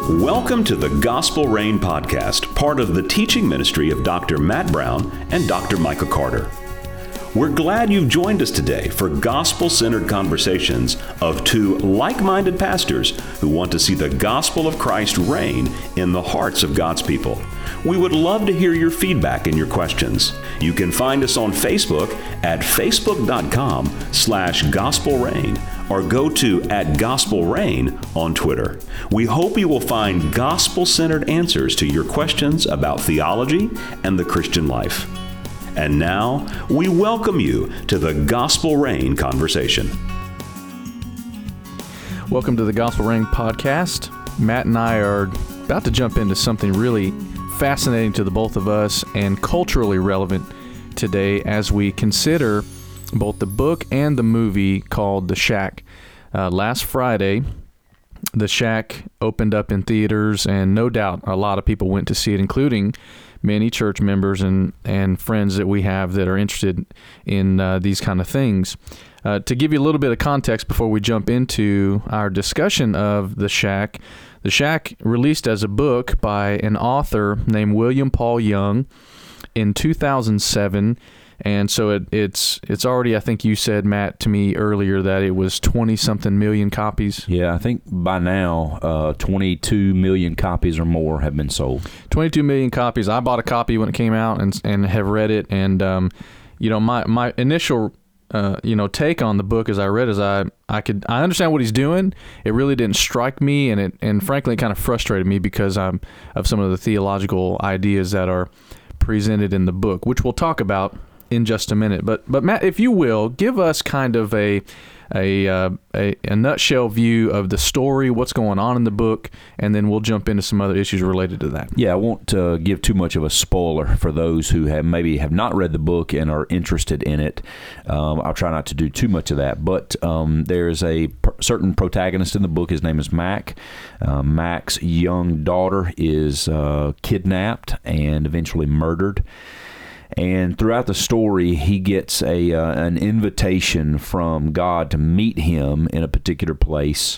Welcome to the Gospel Rain Podcast, part of the teaching ministry of Dr. Matt Brown and Dr. Michael Carter. We're glad you've joined us today for gospel-centered conversations of two like-minded pastors who want to see the gospel of Christ reign in the hearts of God's people. We would love to hear your feedback and your questions. You can find us on Facebook at facebook.com/gospelrain or go to @gospelrain on Twitter. We hope you will find gospel-centered answers to your questions about theology and the Christian life. And now, we welcome you to the Gospel Rain conversation. Welcome to the Gospel Rain podcast. Matt and I are about to jump into something really fascinating to the both of us and culturally relevant today as we consider both the book and the movie called The Shack. Last Friday, The Shack opened up in theaters, and no doubt a lot of people went to see it, including many church members and friends that we have that are interested in these kind of things. To give you a little bit of context before we jump into our discussion of The Shack released as a book by an author named William Paul Young in 2007. And so it's already, I think you said, Matt, to me earlier that it was 20-something million copies. Yeah, I think by now 22 million copies or more have been sold. 22 million copies. I bought a copy when it came out and have read it. And, my initial take on the book as I read is I understand what he's doing. It really didn't strike me, and frankly, it kind of frustrated me because of some of the theological ideas that are presented in the book, which we'll talk about in just a minute. But Matt, if you will, give us kind of a nutshell view of the story, what's going on in the book, and then we'll jump into some other issues related to that. Yeah, I won't give too much of a spoiler for those who have not read the book and are interested in it. I'll try not to do too much of that, but there's a certain protagonist in the book. His name is Mac. Mac's young daughter is kidnapped and eventually murdered. And throughout the story, he gets an invitation from God to meet him in a particular place,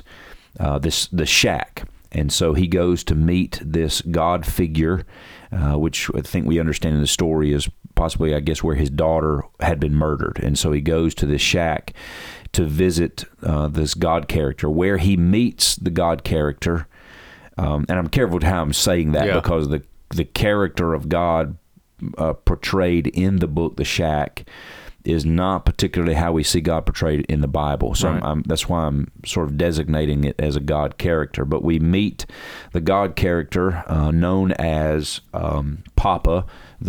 the shack. And so he goes to meet this God figure, which I think we understand in the story is possibly, I guess, where his daughter had been murdered. And so he goes to this shack to visit this God character, where he meets the God character. And I'm careful with how I'm saying that because the character of God portrayed in the book The Shack is not particularly how we see God portrayed in the Bible. So right. That's why I'm sort of designating it as a God character. But we meet the God character known as Papa.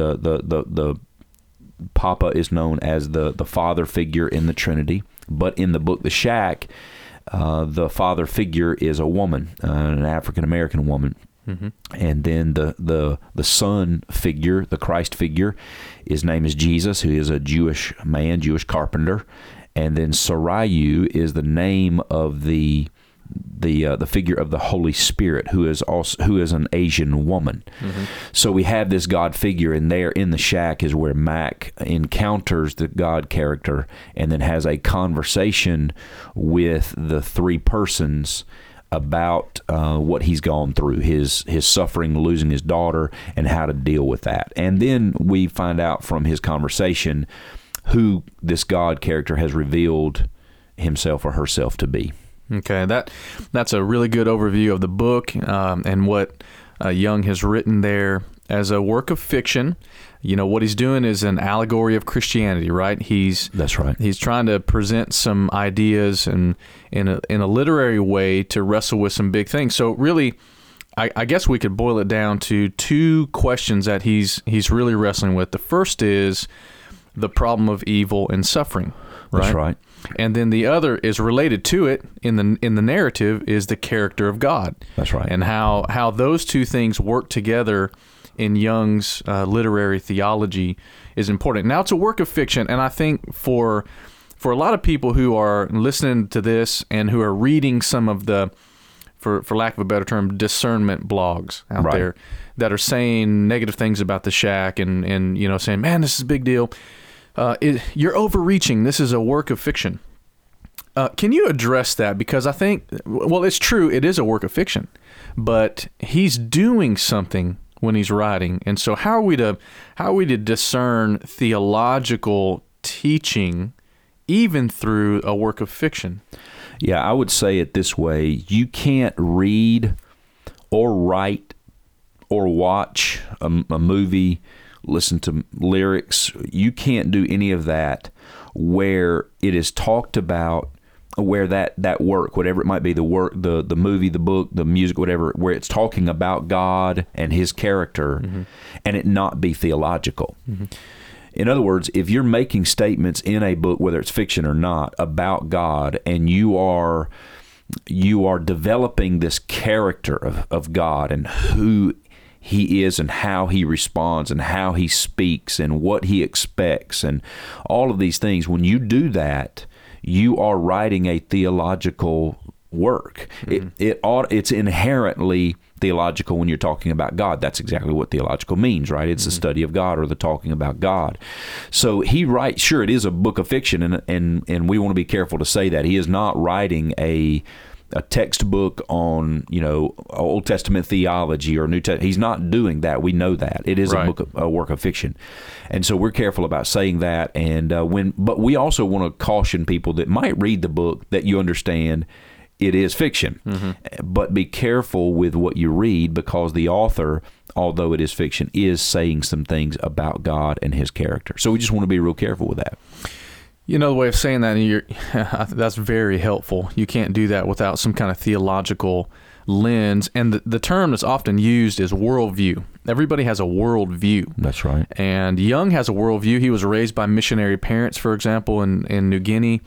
The Papa is known as the father figure in the Trinity. But in the book The Shack, the father figure is a woman, an African-American woman. Mm-hmm. And then the son figure, the Christ figure, his name is Jesus, who is a Jewish man, Jewish carpenter. And then Sarayu is the name of the figure of the Holy Spirit, who is an Asian woman. Mm-hmm. So we have this God figure, and there in the shack is where Mac encounters the God character, and then has a conversation with the three persons about what he's gone through, his suffering, losing his daughter, and how to deal with that. And then we find out from his conversation who this God character has revealed himself or herself to be. Okay, that's a really good overview of the book and what Young has written there as a work of fiction. What he's doing is an allegory of Christianity, right? That's right. He's trying to present some ideas and in a literary way to wrestle with some big things. So really, I guess we could boil it down to two questions that he's really wrestling with. The first is the problem of evil and suffering, right? That's right. And then the other is related to it in the narrative is the character of God. That's right. And how those two things work together in Young's literary theology is important. Now, it's a work of fiction, and I think for a lot of people who are listening to this and who are reading some of the, for lack of a better term, discernment blogs out there that are saying negative things about The Shack and saying, man, this is a big deal. You're overreaching. This is a work of fiction. Can you address that? Because I think, well, it's true, it is a work of fiction, but he's doing something when he's writing. And so how are we to discern theological teaching even through a work of fiction? Yeah, I would say it this way. You can't read or write or watch a movie, listen to lyrics. You can't do any of that where it is talked about, where that work, whatever it might be, the work, the movie, the book, the music, whatever, where it's talking about God and his character, and it not be theological. In other words, if you're making statements in a book, whether it's fiction or not, about God, and you are developing this character of God and who he is and how he responds and how he speaks and what he expects and all of these things, when you do that, you are writing a theological work. It's inherently theological when you're talking about God. That's exactly what theological means, right? It's the study of God or the talking about God. So he writes, sure, it is a book of fiction, and we want to be careful to say that. He is not writing a textbook on, Old Testament theology or New Testament. He's not doing that. We know that. It is a work of fiction. And so we're careful about saying that. And but we also want to caution people that might read the book that you understand it is fiction. But be careful with what you read, because the author, although it is fiction, is saying some things about God and his character. So we just want to be real careful with that. The way of saying that, that's very helpful. You can't do that without some kind of theological lens. And the term that's often used is worldview. Everybody has a worldview. That's right. And Young has a worldview. He was raised by missionary parents, for example, in New Guinea.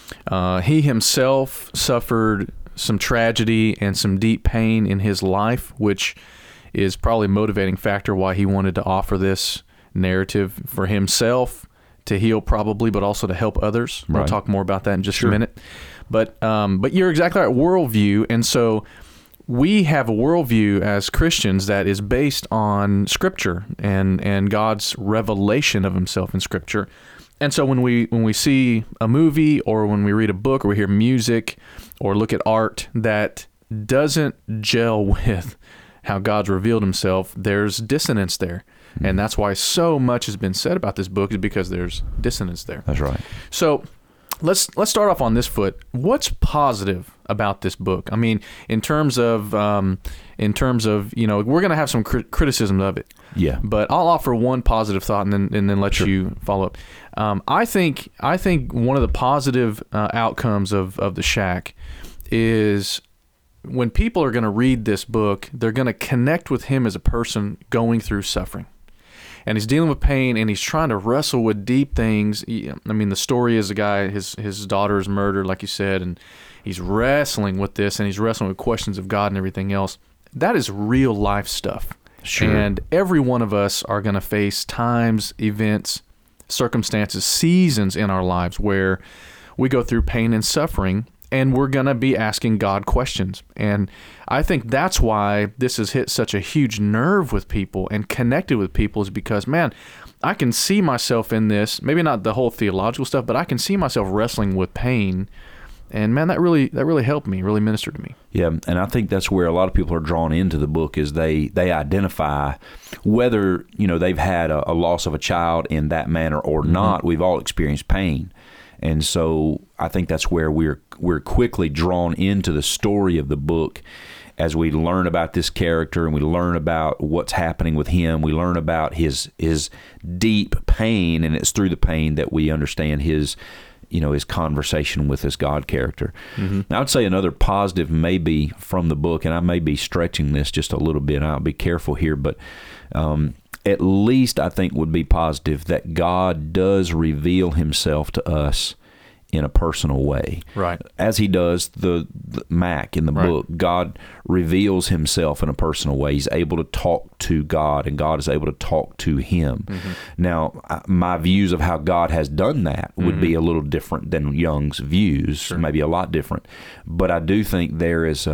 He himself suffered some tragedy and some deep pain in his life, which is probably a motivating factor why he wanted to offer this narrative for himself, to heal probably, but also to help others. We'll talk more about that in just a minute. But you're exactly right, worldview. And so we have a worldview as Christians that is based on Scripture and God's revelation of himself in Scripture. And so when we see a movie or when we read a book or we hear music or look at art that doesn't gel with how God's revealed himself, there's dissonance there. And that's why so much has been said about this book, is because there's dissonance there. That's right. So let's start off on this foot. What's positive about this book? I mean, in terms of we're going to have some criticism of it. Yeah. But I'll offer one positive thought and then let you follow up. I think one of the positive outcomes of The Shack is, when people are going to read this book, they're going to connect with him as a person going through suffering. And he's dealing with pain, and he's trying to wrestle with deep things. I mean, the story is a guy, his daughter is murdered, like you said, and he's wrestling with this, and he's wrestling with questions of God and everything else. That is real life stuff. Sure. And every one of us are going to face times, events, circumstances, seasons in our lives where we go through pain and suffering, and we're going to be asking God questions. And I think that's why this has hit such a huge nerve with people and connected with people, is because, man, I can see myself in this, maybe not the whole theological stuff, but I can see myself wrestling with pain. And man, that really helped me, really ministered to me. Yeah, and I think that's where a lot of people are drawn into the book, is they identify whether, they've had a loss of a child in that manner or not. We've all experienced pain. And so I think that's where we're quickly drawn into the story of the book as we learn about this character and we learn about what's happening with him. We learn about his deep pain, and it's through the pain that we understand his conversation with this God character. Now, I would say another positive maybe from the book, and I may be stretching this just a little bit, I'll be careful here, but at least I think would be positive that God does reveal himself to us in a personal way. Right. As he does the Mac in the book, God reveals himself in a personal way. He's able to talk to God, and God is able to talk to him. Now, my views of how God has done that would be a little different than Young's views, maybe a lot different. But I do think there is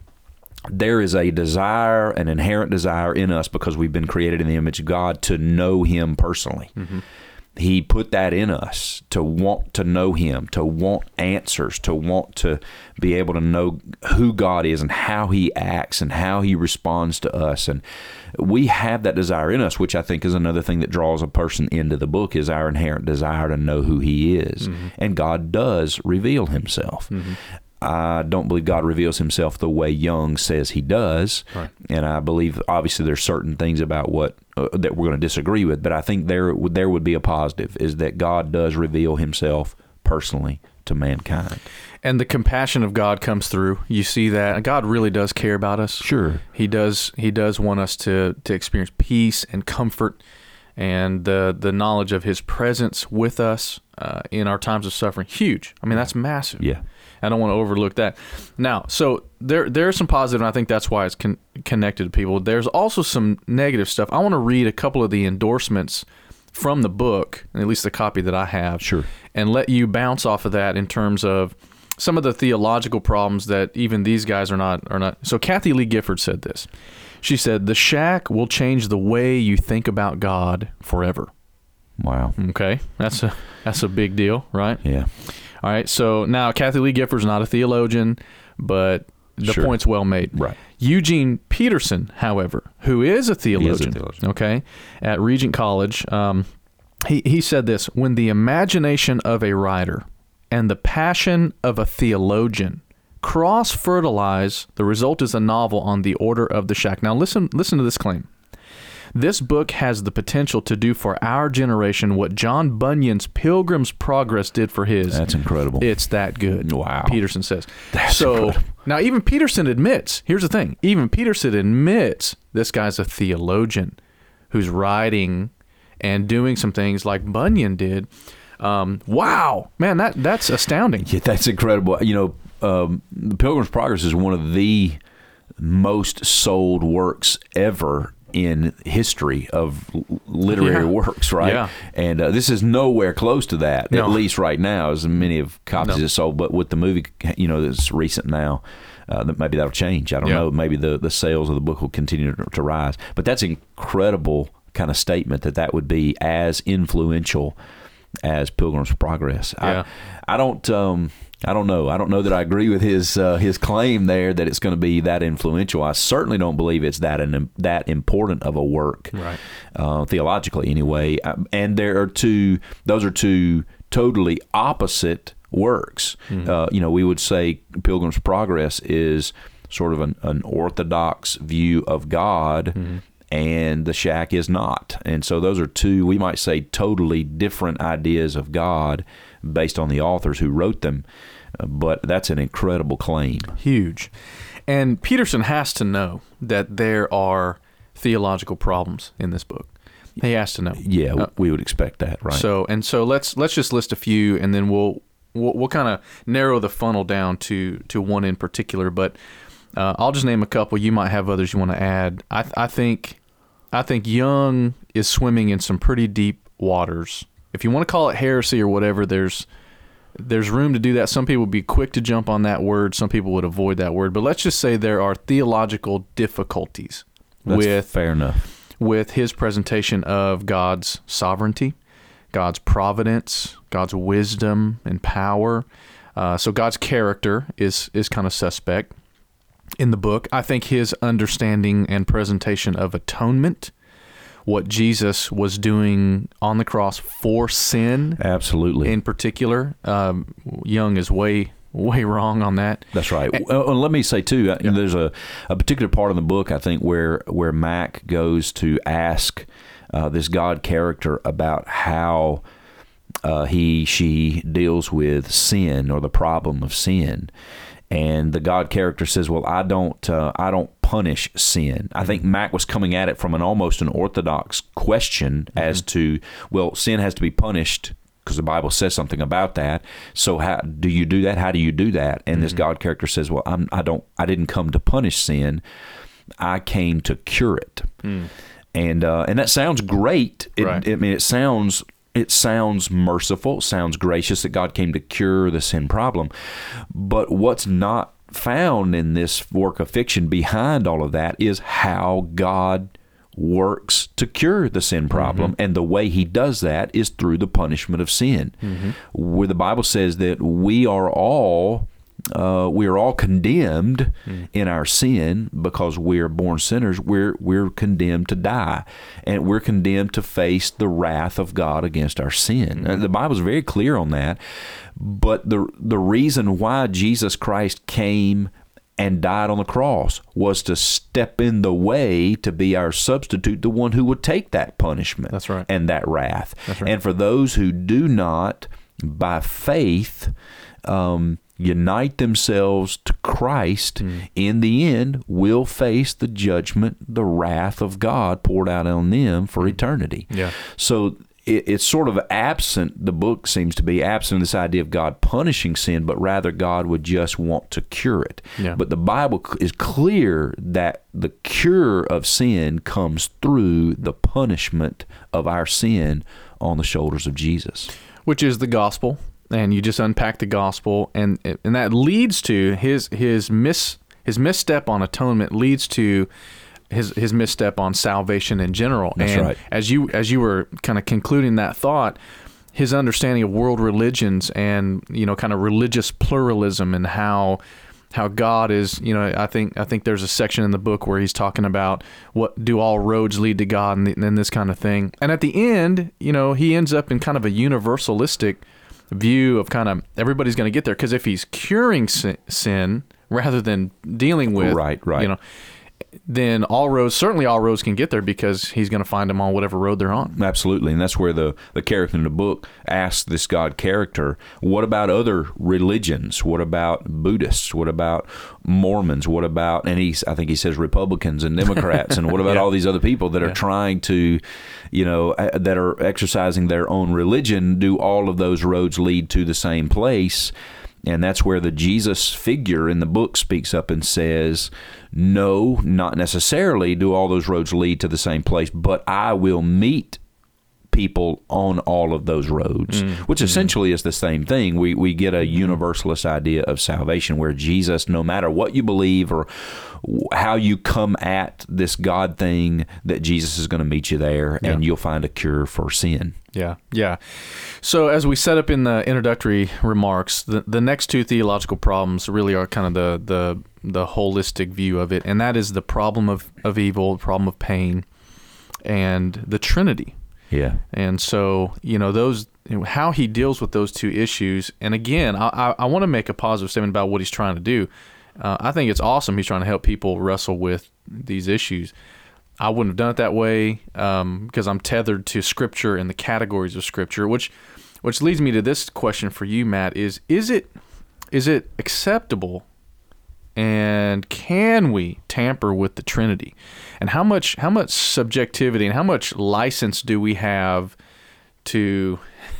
a desire, an inherent desire in us, because we've been created in the image of God, to know him personally. He put that in us to want to know Him, to want answers, to want to be able to know who God is and how He acts and how He responds to us. And we have that desire in us, which I think is another thing that draws a person into the book, is our inherent desire to know who He is. And God does reveal Himself. I don't believe God reveals Himself the way Young says He does, Right. and I believe obviously there's certain things about what that we're going to disagree with. But I think there would be a positive, is that God does reveal Himself personally to mankind. And the compassion of God comes through. You see that God really does care about us. Sure, He does want us to experience peace and comfort, and the knowledge of His presence with us in our times of suffering. Huge. I mean, that's massive. Yeah. I don't want to overlook that. Now, so there's some positive, and I think that's why it's connected to people. There's also some negative stuff. I want to read a couple of the endorsements from the book, at least the copy that I have, Sure. and let you bounce off of that in terms of some of the theological problems that even these guys are not. So Kathy Lee Gifford said this. She said, "The Shack will change the way you think about God forever." Wow. Okay, that's a big deal, right? Yeah. All right, so now Kathy Lee Gifford's not a theologian, but the Sure. point's well made. Right. Eugene Peterson, however, who is a theologian, theologian. okay, at Regent College, he said this: "When the imagination of a writer and the passion of a theologian cross-fertilize, the result is a novel on the order of the Shack." Now listen to this claim. "This book has the potential to do for our generation what John Bunyan's Pilgrim's Progress did for his." That's incredible. It's that good. Wow. Peterson says. That's so incredible. now even Peterson admits, here's the thing, even Peterson admits this guy's a theologian who's writing and doing some things like Bunyan did. Wow, man, that's astounding. Yeah, that's incredible. You know, The Pilgrim's Progress is one of the most sold works ever in history of literary works, right? Yeah. And this is nowhere close to that, No. at least right now, as many of copies No. are sold. But with the movie, that's recent now, maybe that'll change. I don't Yeah. know. Maybe the sales of the book will continue to rise. But that's incredible kind of statement that would be as influential as Pilgrim's Progress. Yeah. I don't know. I don't know that I agree with his claim there that it's going to be that influential. I certainly don't believe it's that important of a work, Right. Theologically anyway. And those are two totally opposite works. We would say Pilgrim's Progress is sort of an orthodox view of God. And The Shack is not. And so those are two, we might say, totally different ideas of God based on the authors who wrote them. But that's an incredible claim. Huge. And Peterson has to know that there are theological problems in this book. He has to know. Yeah, we would expect that, right? So let's just list a few, and then we'll kind of narrow the funnel down to one in particular. But I'll just name a couple. You might have others you want to add. I think Young is swimming in some pretty deep waters. If you want to call it heresy or whatever, there's room to do that. Some people would be quick to jump on that word. Some people would avoid that word. But let's just say there are theological difficulties That's fair enough. with his presentation of God's sovereignty, God's providence, God's wisdom and power. So God's character is kind of suspect in the book. I think his understanding and presentation of atonement, what Jesus was doing on the cross for sin, Absolutely. in particular, Young is way wrong on that. That's right. And let me say, too, there's a particular part in the book, I think, where Mac goes to ask this God character about how she deals with sin or the problem of sin. And the God character says, well, I don't punish sin. I think Mac was coming at it from almost an orthodox question as to, well, sin has to be punished because the Bible says something about that. So how do you do that? How do you do that? And this God character says, well, I didn't come to punish sin. I came to cure it. And that sounds great. Right. It sounds merciful, sounds gracious that God came to cure the sin problem. But what's not found in this work of fiction behind all of that is how God works to cure the sin problem, and the way he does that is through the punishment of sin. Where the Bible says that we are all condemned in our sin because we are born sinners. We're condemned to die, and we're condemned to face the wrath of God against our sin. The Bible's very clear on that. But the reason why Jesus Christ came and died on the cross was to step in the way to be our substitute, the one who would take that punishment. That's right. And that wrath. That's right. And for those who do not, by faith, unite themselves to Christ, in the end will face the judgment, the wrath of God poured out on them for eternity. Yeah. So it's sort of absent, the book seems to be absent this idea of God punishing sin, but rather God would just want to cure it. Yeah. But the Bible is clear that the cure of sin comes through the punishment of our sin on the shoulders of Jesus. Which is the gospel. And you just unpack the gospel, and that leads to his misstep on atonement leads to his misstep on salvation in general. That's and right. As you were kind of concluding that thought, his understanding of world religions and kind of religious pluralism and how God is, I think there's a section in the book where he's talking about what do all roads lead to God and this kind of thing. And at the end, he ends up in kind of a universalistic view of kind of everybody's going to get there, because if he's curing sin rather than dealing with, right. Then all roads can get there, because he's going to find them on whatever road they're on. Absolutely. And that's where the character in the book asks this God character, what about other religions? What about Buddhists? What about Mormons? What about, and I think he says Republicans and Democrats, and what about all these other people that are trying to, that are exercising their own religion? Do all of those roads lead to the same place? And that's where the Jesus figure in the book speaks up and says, no, not necessarily do all those roads lead to the same place, but I will meet people on all of those roads, which essentially is the same thing. We get a universalist idea of salvation where Jesus, no matter what you believe or how you come at this God thing, that Jesus is going to meet you there, and you'll find a cure for sin. Yeah. So as we set up in the introductory remarks, the next two theological problems really are kind of the holistic view of it, and that is the problem of evil, the problem of pain, and the Trinity. Yeah. And so, those, how he deals with those two issues. And again, I want to make a positive statement about what he's trying to do. I think it's awesome he's trying to help people wrestle with these issues. I wouldn't have done it that way because I'm tethered to Scripture and the categories of Scripture, which leads me to this question for you, Matt, is it acceptable, and can we tamper with the Trinity? And how much subjectivity and how much license do we have to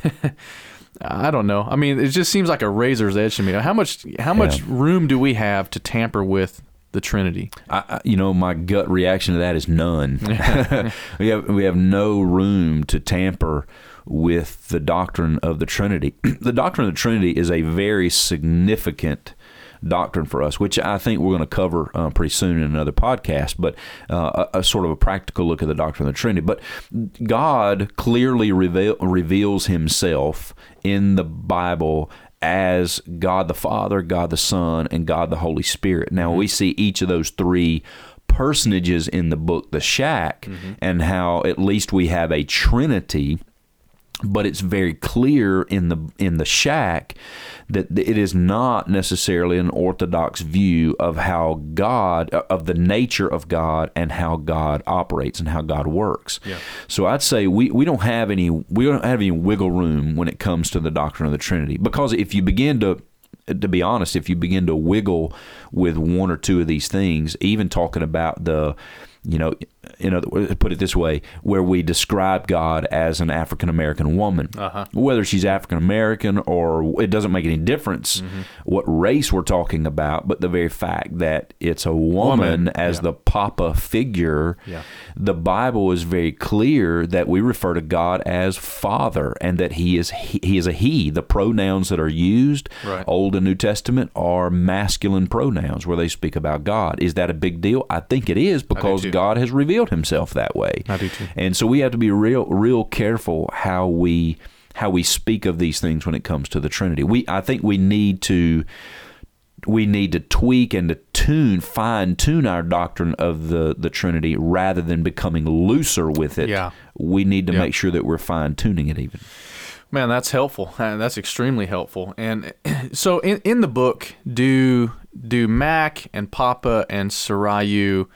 I don't know. I mean, it just seems like a razor's edge to me. How much room do we have to tamper with the Trinity? My gut reaction to that is none. We have no room to tamper with the doctrine of the Trinity. The doctrine of the Trinity is a very significant doctrine for us, which I think we're going to cover pretty soon in another podcast, but a sort of a practical look at the doctrine of the Trinity. But God clearly reveals himself in the Bible as God the Father, God the Son, and God the Holy Spirit. Now, we see each of those three personages in the book, The Shack, and how at least we have a Trinity. But it's very clear in the Shack that it is not necessarily an orthodox view of how God, of the nature of God and how God operates and how God works. Yeah. So I'd say we don't have any wiggle room when it comes to the doctrine of the Trinity, because if you begin to be honest, if you begin to wiggle with one or two of these things, even talking about put it this way, where we describe God as an African-American woman, whether she's African-American or it doesn't make any difference what race we're talking about, but the very fact that it's a woman as the Papa figure, the Bible is very clear that we refer to God as Father, and that he is a he. The pronouns that are used, Old and New Testament, are masculine pronouns where they speak about God. Is that a big deal? I think it is, because God has revealed revealed himself that way. I do too. And so we have to be real careful how we speak of these things when it comes to the Trinity. I think we need to tweak and to fine tune our doctrine of the Trinity rather than becoming looser with it. Yeah. We need to make sure that we're fine tuning it even. Man, that's helpful. That's extremely helpful. And so in the book, do Mac and Papa and Sarayu,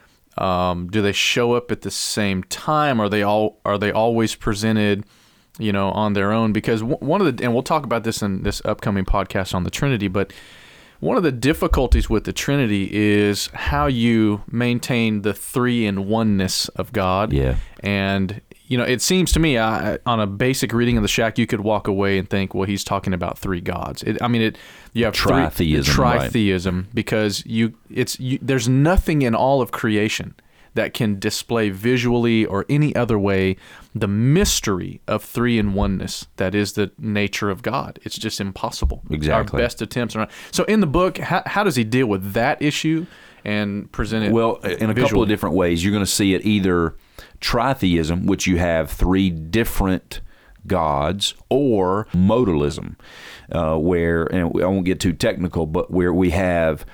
do they show up at the same time? Are they always presented, on their own? Because one of the, and we'll talk about this in this upcoming podcast on the Trinity, but one of the difficulties with the Trinity is how you maintain the three-in-oneness of God. Yeah. And it seems to me, on a basic reading of the Shack, you could walk away and think, well, he's talking about three gods. You have tritheism, right? Because there's nothing in all of creation that can display visually or any other way the mystery of three-in-oneness that is the nature of God. It's just impossible. Exactly. Our best attempts are not. So in the book, how does he deal with that issue and present it in a couple of different ways? You're going to see it either tritheism, which you have three different gods, or modalism, where, and I won't get too technical, but where we have,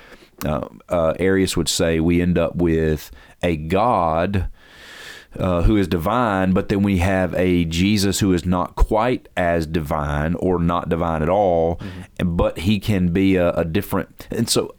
Arius would say, we end up with a God who is divine, but then we have a Jesus who is not quite as divine or not divine at all, but he can be a different. And so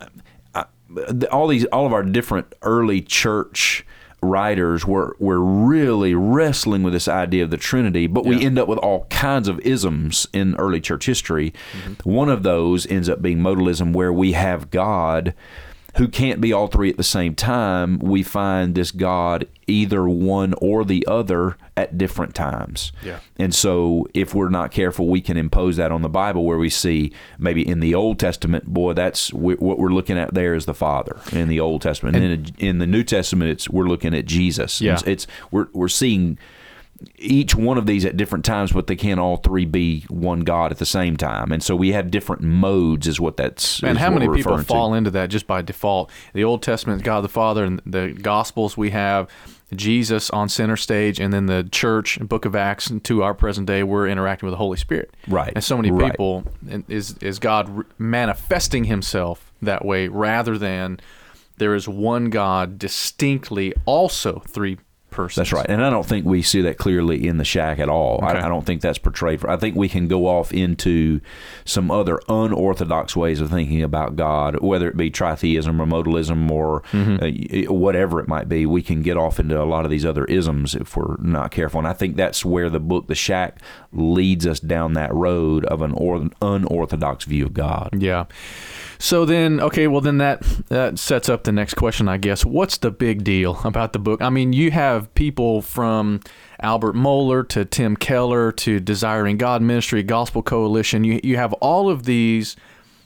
all of our different early church writers were really wrestling with this idea of the Trinity, but we end up with all kinds of isms in early church history. One of those ends up being modalism, where we have God who can't be all three at the same time. We find this God either one or the other at different times. Yeah. And so if we're not careful, we can impose that on the Bible, where we see maybe in the Old Testament, what we're looking at there is the Father in the Old Testament. And in the New Testament, we're looking at Jesus. Yeah. We're seeing each one of these at different times, but they can't all three be one God at the same time. And so we have different modes, is what that's. And how many people fall into that just by default? The Old Testament, God the Father, and the Gospels, we have Jesus on center stage, and then the church, Book of Acts, and to our present day, we're interacting with the Holy Spirit. Right. And so many people, is God manifesting himself that way, rather than there is one God distinctly also three persons. That's right. And I don't think we see that clearly in the Shack at all. Okay. I don't think that's portrayed. I think we can go off into some other unorthodox ways of thinking about God, whether it be tritheism or modalism or whatever it might be. We can get off into a lot of these other isms if we're not careful. And I think that's where the book, The Shack, leads us down that road of an unorthodox view of God. Yeah. So then, then that sets up the next question, I guess. What's the big deal about the book? I mean, you have people from Albert Mohler to Tim Keller to Desiring God Ministry, Gospel Coalition. You have all of these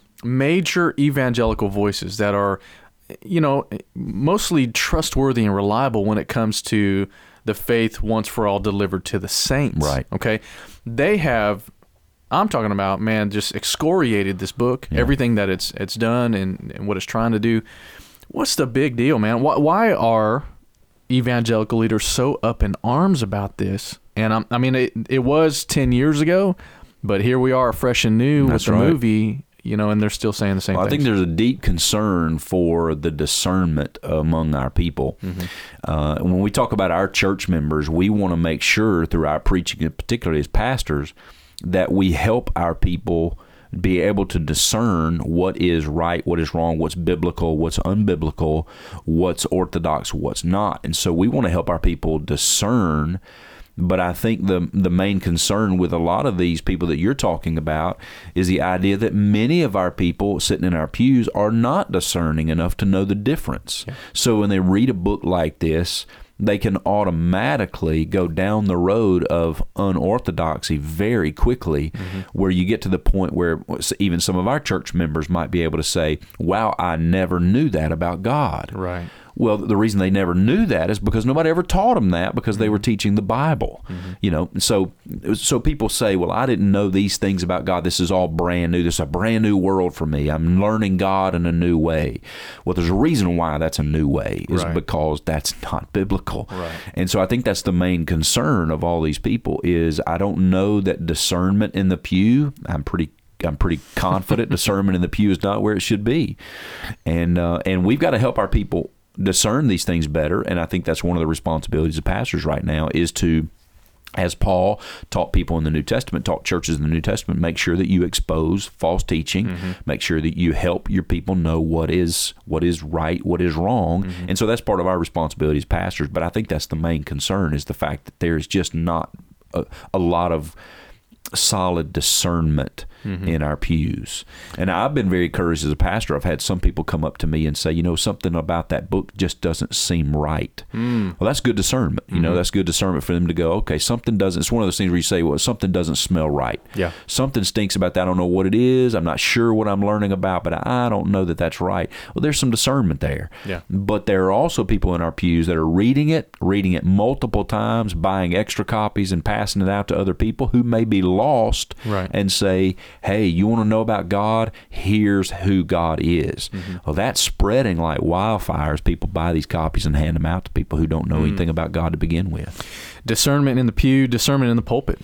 major evangelical voices that are, mostly trustworthy and reliable when it comes to the faith once for all delivered to the saints. Right. Okay. They have, I'm talking about, man, just excoriated this book, everything that it's done and what it's trying to do. What's the big deal, man? Why are evangelical leaders so up in arms about this? And it was 10 years ago, but here we are fresh and new with the movie, and they're still saying the same thing. I think there's a deep concern for the discernment among our people. When we talk about our church members, we want to make sure through our preaching, particularly as pastors, that we help our people be able to discern what is right, what is wrong, what's biblical, what's unbiblical, what's orthodox, what's not. And so we want to help our people discern. But I think the main concern with a lot of these people that you're talking about is the idea that many of our people sitting in our pews are not discerning enough to know the difference. Yeah. So when they read a book like this, they can automatically go down the road of unorthodoxy very quickly, where you get to the point where even some of our church members might be able to say, wow, I never knew that about God. Right. Well, the reason they never knew that is because nobody ever taught them that, because they were teaching the Bible. So people say, well, I didn't know these things about God. This is all brand new. This is a brand new world for me. I'm learning God in a new way. Well, there's a reason why that's a new way, is because that's not biblical. Right. And so I think that's the main concern of all these people is, I don't know that discernment in the pew, I'm pretty confident discernment in the pew is not where it should be. And we've got to help our people discern these things better. And I think that's one of the responsibilities of pastors right now, is to, as Paul taught people in the New Testament, taught churches in the New Testament, make sure that you expose false teaching, make sure that you help your people know what is right, what is wrong. And so that's part of our responsibility as pastors. But I think that's the main concern, is the fact that there is just not a lot of solid discernment in our pews. And I've been very encouraged as a pastor. I've had some people come up to me and say, something about that book just doesn't seem right. Well, that's good discernment. That's good discernment for them to go, okay, something doesn't, it's one of those things where you say, well, something doesn't smell right. Yeah. Something stinks about that. I don't know what it is. I'm not sure what I'm learning about, but I don't know that that's right. Well, there's some discernment there. Yeah. But there are also people in our pews that are reading it multiple times, buying extra copies and passing it out to other people who may be lost, and say, hey, you want to know about God? Here's who God is. Well, that's spreading like wildfire as people buy these copies and hand them out to people who don't know anything about God to begin with. Discernment in the pew, discernment in the pulpit.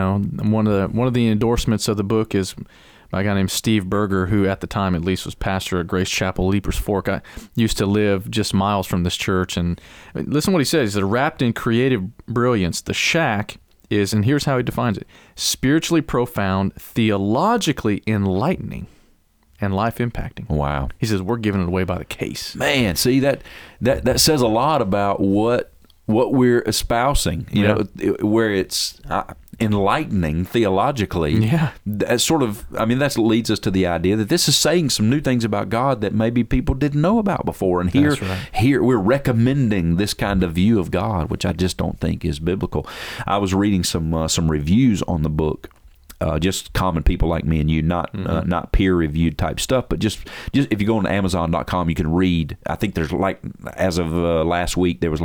One of the endorsements of the book is by a guy named Steve Berger, who at the time at least was pastor at Grace Chapel, Leapers Fork. I used to live just miles from this church, and listen to what he says. He said, wrapped in creative brilliance, the shack is, and here's how he defines it, spiritually profound, theologically enlightening, and life impacting. Wow. He says, we're giving it away by the case. Man, see, that says a lot about what we're espousing, where it's enlightening theologically. Yeah. That that leads us to the idea that this is saying some new things about God that maybe people didn't know about before. And here we're recommending this kind of view of God, which I just don't think is biblical. I was reading some reviews on the book. Just common people like me and you, not peer-reviewed type stuff, but just if you go on Amazon.com, you can read. I think there's as of last week, there was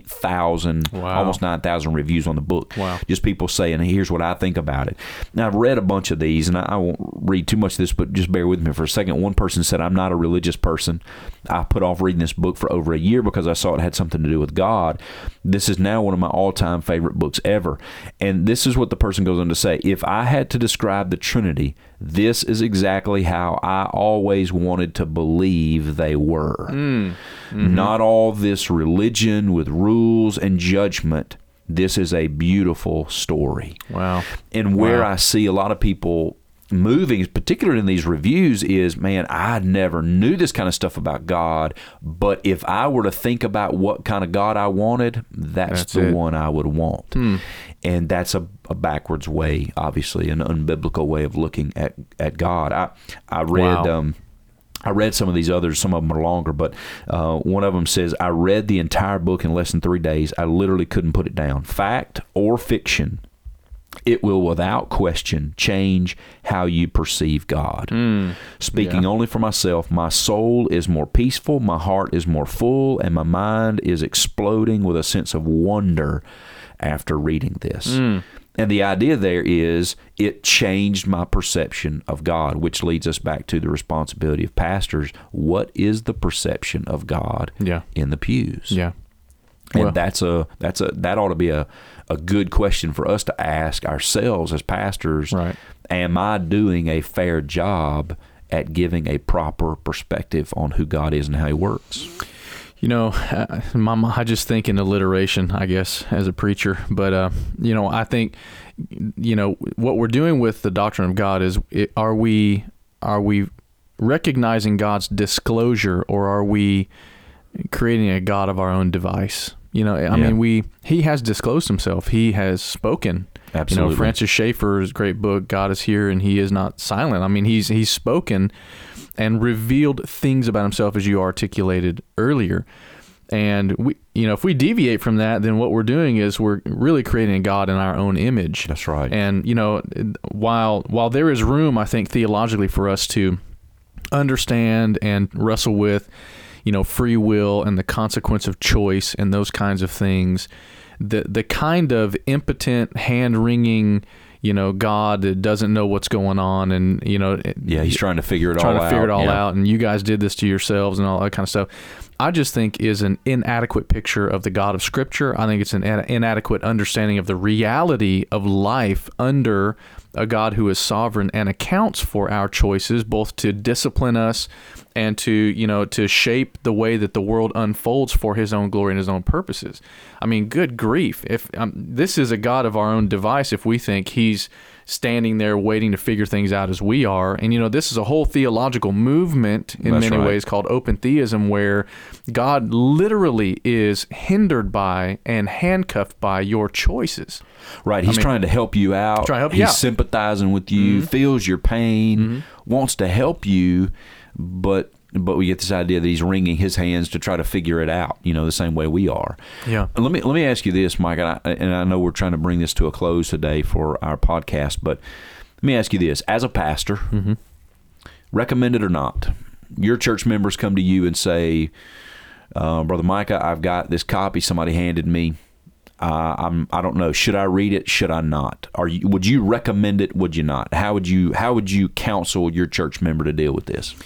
8,000, almost 9,000 reviews on the book. Wow. Just people saying, here's what I think about it. Now, I've read a bunch of these, and I won't read too much of this, but just bear with me for a second. One person said, I'm not a religious person. I put off reading this book for over a year because I saw it had something to do with God. This is now one of my all-time favorite books ever. And this is what the person goes on to say. If I had to describe the Trinity, this is exactly how I always wanted to believe they were. Not all this religion with rules and judgment. This is a beautiful story. Wow. And where I see a lot of people moving, particularly in these reviews, is, man, I never knew this kind of stuff about God, but if I were to think about what kind of God I wanted, that's the one I would want. And that's a backwards way, obviously, an unbiblical way of looking at God. I read I read some of these others. Some of them are longer, but one of them says, I read the entire book in less than 3 days. I literally couldn't put it down. Fact or fiction, it will without question change how you perceive God. Speaking only for myself, my soul is more peaceful, my heart is more full, and my mind is exploding with a sense of wonder after reading this. And the idea there is it changed my perception of God, which leads us back to the responsibility of pastors. What is the perception of God in the pews? Yeah. And that ought to be a good question for us to ask ourselves as pastors. Right. Am I doing a fair job at giving a proper perspective on who God is and how He works? I just think in alliteration, I guess, as a preacher. But, I think, what we're doing with the doctrine of God is, are we recognizing God's disclosure, or are we creating a God of our own device? He has disclosed Himself. He has spoken. Absolutely. Francis Schaeffer's great book, God is Here and He is Not Silent. I mean, he's spoken and revealed things about Himself, as you articulated earlier. And we, if we deviate from that, then what we're doing is we're really creating a God in our own image. That's right. And while there is room, I think, theologically for us to understand and wrestle with, free will and the consequence of choice and those kinds of things, the kind of impotent, hand-wringing, God that doesn't know what's going on, and he's trying to figure it all out, and you guys did this to yourselves and all that kind of stuff, I just think is an inadequate picture of the God of Scripture. I think it's an inadequate understanding of the reality of life under a God who is sovereign and accounts for our choices, both to discipline us and to shape the way that the world unfolds for His own glory and His own purposes. I mean, good grief! If this is a God of our own device, if we think He's standing there waiting to figure things out as we are, and this is a whole theological movement in many ways called open theism, where God literally is hindered by and handcuffed by your choices. Right, He's trying to help you out. He's sympathizing with you, feels your pain, wants to help you, but we get this idea that He's wringing His hands to try to figure it out, the same way we are. Yeah. Let me ask you this, Mike, and I know we're trying to bring this to a close today for our podcast, but let me ask you this. As a pastor, recommend it or not, your church members come to you and say, Brother Micah, I've got this copy somebody handed me. I don't know. Should I read it? Should I not? Would you recommend it? Would you not? How would you counsel your church member to deal with this?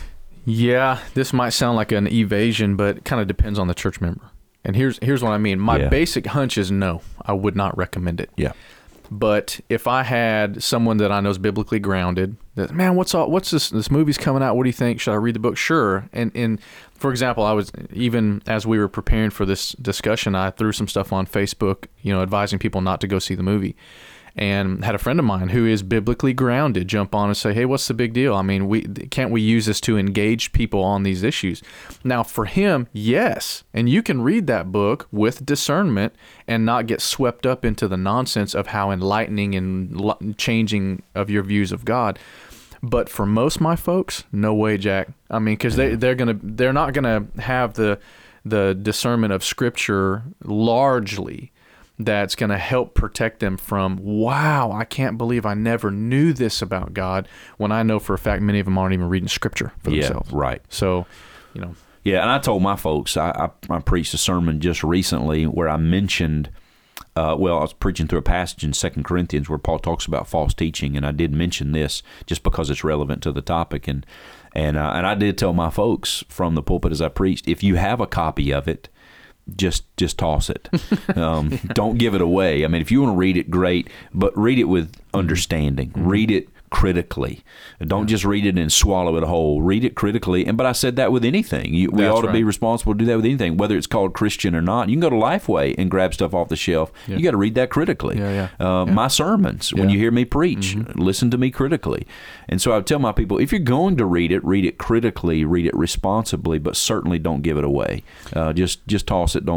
Yeah, this might sound like an evasion, but it kind of depends on the church member. And here's what I mean. My basic hunch is no, I would not recommend it. Yeah. But if I had someone that I know is biblically grounded, that, man, what's this movie's coming out? What do you think? Should I read the book? Sure. And for example, I was, even as we were preparing for this discussion, I threw some stuff on Facebook, advising people not to go see the movie. And had a friend of mine who is biblically grounded jump on and say, hey, what's the big deal? I mean, can't we use this to engage people on these issues? Now, for him, yes. And you can read that book with discernment and not get swept up into the nonsense of how enlightening and changing of your views of God. But for most of my folks, no way, Jack. I mean, because they're not gonna have the discernment of Scripture largely that's going to help protect them from, wow, I can't believe I never knew this about God, when I know for a fact many of them aren't even reading Scripture for themselves. Right. So, Yeah, and I told my folks, I preached a sermon just recently where I mentioned, I was preaching through a passage in 2 Corinthians where Paul talks about false teaching, and I did mention this just because it's relevant to the topic, and I did tell my folks from the pulpit as I preached, if you have a copy of it, just toss it. Don't give it away. I mean, if you want to read it, great, but read it with understanding. Read it critically. Don't just read it and swallow it whole. Read it critically. But I said that with anything. We ought to be responsible to do that with anything, whether it's called Christian or not. You can go to Lifeway and grab stuff off the shelf. Yeah. You got to read that critically. My sermons, when you hear me preach, listen to me critically. And so I would tell my people, if you're going to read it critically, read it responsibly, but certainly don't give it away. Just toss it.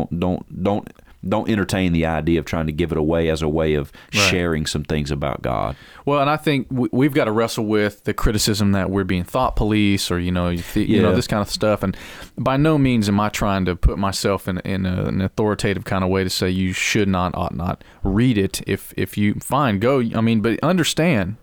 Don't entertain the idea of trying to give it away as a way of sharing some things about God. Well, and I think we've got to wrestle with the criticism that we're being thought police, or this kind of stuff. And by no means am I trying to put myself in an authoritative kind of way to say you should not, ought not read it. If you go. I mean, but understand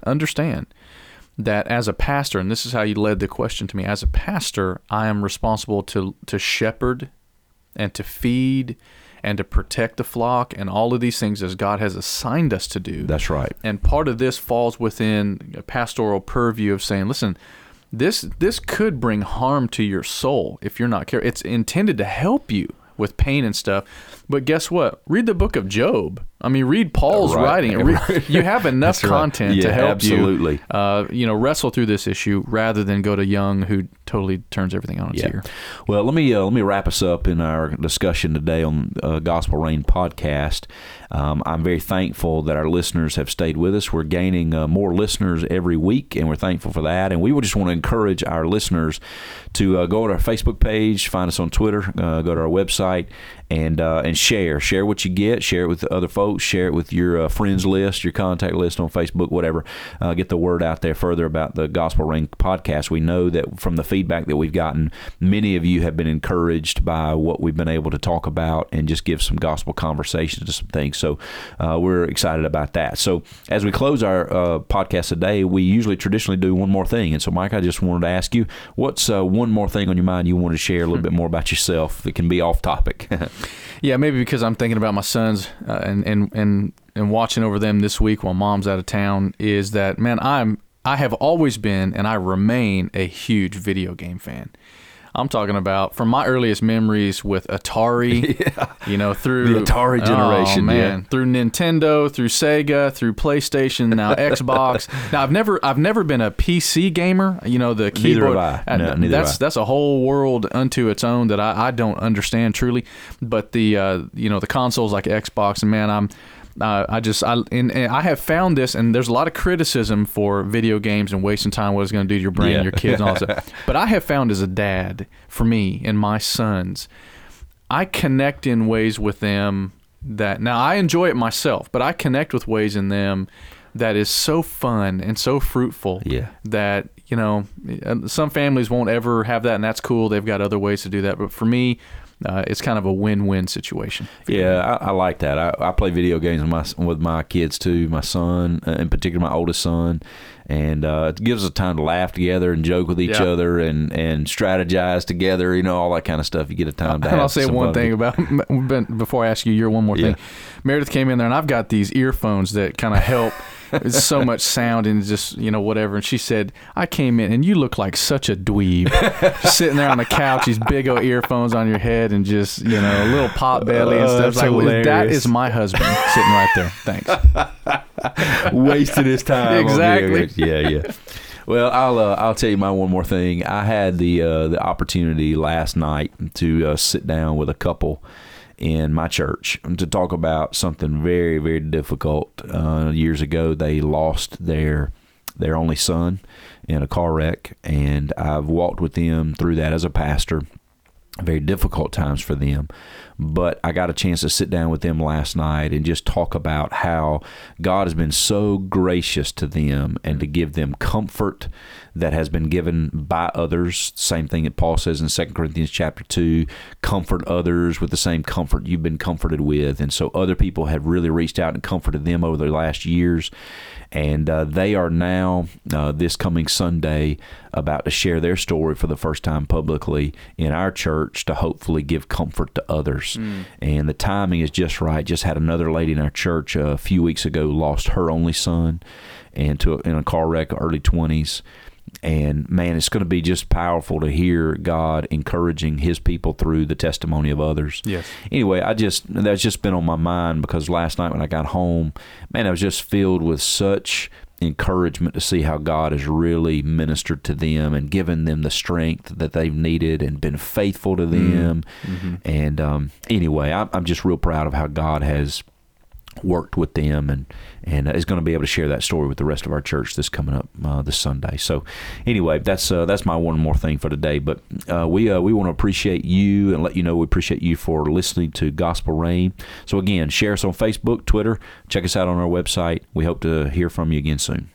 that as a pastor, and this is how you led the question to me. As a pastor, I am responsible to shepherd and to feed and to protect the flock and all of these things as God has assigned us to do. That's right. And part of this falls within a pastoral purview of saying, listen, this could bring harm to your soul if you're not careful. It's intended to help you with pain and stuff. But guess what? Read the book of Job. I mean, read Paul's writing. You have enough content to help you wrestle through this issue rather than go to Young, who totally turns everything on its ear. Well, let me wrap us up in our discussion today on Gospel Rain podcast. I'm very thankful that our listeners have stayed with us. We're gaining more listeners every week, and we're thankful for that. And we would just want to encourage our listeners to go to our Facebook page, find us on Twitter, go to our website, and share what you get, share it with other folks, share it with your friends list, your contact list on Facebook, whatever. Get the word out there further about the Gospel Ring podcast. We know that from the feedback that we've gotten, many of you have been encouraged by what we've been able to talk about and just give some gospel conversations to some things. So we're excited about that. So as we close our podcast today, we usually traditionally do one more thing. And so, Mike, I just wanted to ask you, what's one more thing on your mind you want to share a little bit more about yourself that can be off topic? Yeah, maybe because I'm thinking about my sons and watching over them this week while Mom's out of town, is that, man, I have always been and I remain a huge video game fan. I'm talking about from my earliest memories with Atari, through the Atari generation, through Nintendo, through Sega, through PlayStation, now Xbox. Now I've never been a PC gamer. The keyboard. Neither have I. That's a whole world unto its own that I don't understand truly. But the consoles like Xbox, and man, I have found this, and there's a lot of criticism for video games and wasting time, what it's going to do to your brain and your kids and all that stuff. But I have found as a dad, for me and my sons, I connect in ways with them that, now I enjoy it myself, but I connect with ways in them that is so fun and so fruitful that, some families won't ever have that, and that's cool. They've got other ways to do that. But for me, it's kind of a win-win situation. Yeah, I like that. I play video games with my kids too, my son, in particular my oldest son, and it gives us time to laugh together and joke with each other and strategize together, all that kind of stuff. You get a time to have. And I'll say one thing before I ask you one more thing. Meredith came in there, and I've got these earphones that kind of help. It's so much sound and just, whatever. And she said, I came in and you look like such a dweeb. Just sitting there on the couch, these big old earphones on your head and just, a little pot belly and stuff. Like, that is my husband sitting right there. Thanks. Wasting his time. Exactly. Yeah. Well, I'll tell you my one more thing. I had the opportunity last night to sit down with a couple in my church to talk about something very, very difficult. Years ago, they lost their only son in a car wreck, and I've walked with them through that as a pastor. Very difficult times for them. But I got a chance to sit down with them last night and just talk about how God has been so gracious to them and to give them comfort that has been given by others. Same thing that Paul says in 2 Corinthians chapter 2, comfort others with the same comfort you've been comforted with. And so other people have really reached out and comforted them over the last years. And they are now, this coming Sunday, about to share their story for the first time publicly in our church to hopefully give comfort to others. And the timing is just right. Just had another lady in our church a few weeks ago lost her only son in a car wreck, early 20s. And man, it's going to be just powerful to hear God encouraging His people through the testimony of others. Yes. Anyway, that's just been on my mind because last night when I got home, man, I was just filled with such encouragement to see how God has really ministered to them and given them the strength that they've needed and been faithful to them. Mm-hmm. And anyway, I'm just real proud of how God has worked with them and is going to be able to share that story with the rest of our church this coming up this Sunday. So anyway, that's my one more thing for today. But we want to appreciate you and let you know we appreciate you for listening to Gospel Rain. So again, share us on Facebook, Twitter, check us out on our website. We hope to hear from you again soon.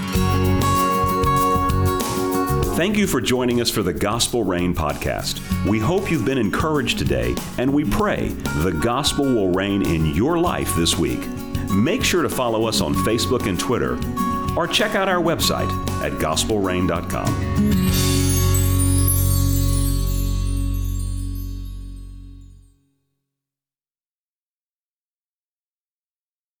Thank you for joining us for the Gospel Rain podcast. We hope you've been encouraged today, and we pray the gospel will reign in your life this week. Make sure to follow us on Facebook and Twitter, or check out our website at gospelrain.com.